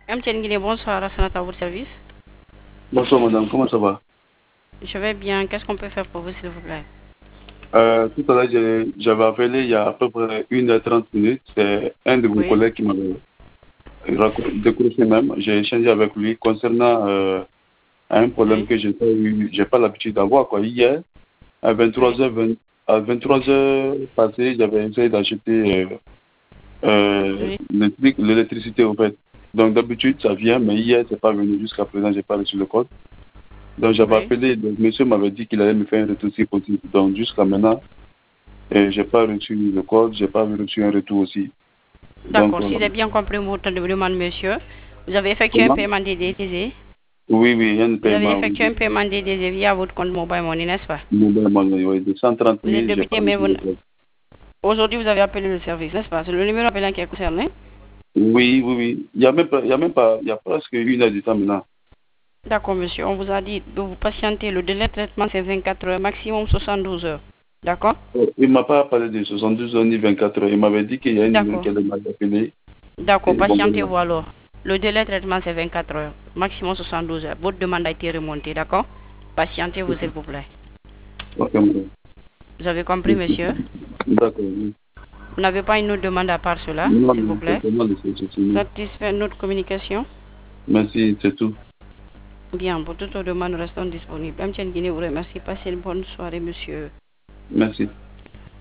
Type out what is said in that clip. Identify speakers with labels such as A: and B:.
A: MTN Guinée, bonsoir, Rassanat à votre service.
B: Bonsoir madame, comment ça va?
A: Je vais bien, qu'est-ce qu'on peut faire pour vous s'il vous plaît?
B: Tout à l'heure, j'avais appelé il y a à peu près 1h30. C'est un de vos
A: Oui,
B: collègues qui m'avait décroché même. J'ai échangé avec lui concernant un problème
A: oui,
B: que j'ai pas l'habitude d'avoir. Quoi. Hier, à
A: oui,
B: 23h20, à 23h passé, j'avais essayé d'acheter
A: oui.
B: l'électricité au fait. Donc d'habitude, ça vient, mais hier, c'est pas venu. Jusqu'à présent, j'ai pas reçu le code. Donc j'avais
A: Oui.
B: appelé, le monsieur m'avait dit qu'il allait me faire un retour si possible. Donc jusqu'à maintenant, et j'ai pas reçu le code, j'ai pas reçu un retour aussi. Donc,
A: D'accord, si j'ai bien compris votre demande, monsieur, vous avez effectué un
B: comment?
A: paiement DDTZ.
B: Oui, oui, il y a un
A: Vous avez
B: paiement,
A: effectué
B: oui.
A: un paiement DDTZ via votre compte mobile money, n'est-ce pas?
B: Mobile money, oui, de 130
A: Vous êtes
B: 000, j'ai pas
A: débuté, mais
B: reçu le code.
A: aujourd'hui vous avez appelé le service, n'est-ce pas? C'est le numéro appelant qui est concerné.
B: Oui, oui, oui. Il y a presque 1 heure du temps maintenant.
A: D'accord, monsieur, on vous a dit de vous patienter. Le délai de traitement, c'est 24 heures, maximum 72 heures. D'accord?
B: Il m'a pas parlé de 72 heures ni 24 heures. Il m'avait dit qu'il y a un numéro
A: D'accord.
B: qui allait m'appeler.
A: D'accord,
B: Et bon, voilà.
A: patientez-vous alors. Le délai de traitement, c'est 24 heures, maximum 72 heures. Votre demande a été remontée, d'accord? Patientez-vous, s'il vous plaît.
B: Ok, madame.
A: Vous avez compris,
B: Merci.
A: monsieur?
B: D'accord, oui.
A: Vous n'avez pas une autre demande à part cela,
B: Non,
A: s'il vous
B: non, c'est
A: plaît?
B: seulement c'est fini.
A: Satisfait de notre communication?
B: Merci, c'est tout.
A: Bien, pour toute autre demande, restons disponibles. MTN Guinée vous remercie. Passez une bonne soirée, monsieur.
B: Merci.